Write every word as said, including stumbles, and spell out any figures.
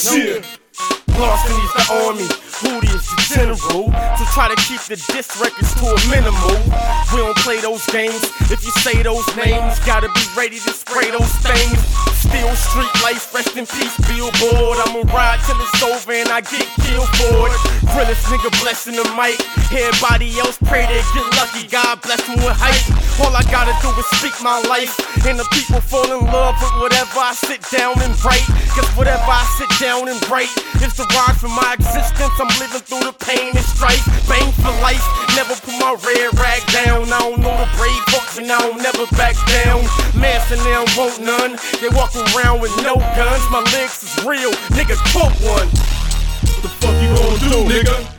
Yeah. Larson is the army, Hootie is the general. So try to keep the diss records to a minimal. We don't play those games. If you say those names, gotta be ready to spray those things. Still street life, rest in peace, Billboard. I'ma ride till it's over and I get killed for it. Realest nigga blessing the mic. Everybody else pray they get lucky. God bless them with hype. All I gotta do is speak my life, and the people fall in love with whatever I sit down and write. Cause whatever I sit down and write is the rhyme for my existence. I'm living through the pain and strife. Bang for life, never put my red rag down. I don't know the brave folks and I don't never back down. Mass and they don't want none. They walk around with no guns. My lyrics is real, nigga, quote one. What the fuck you gonna do, nigga?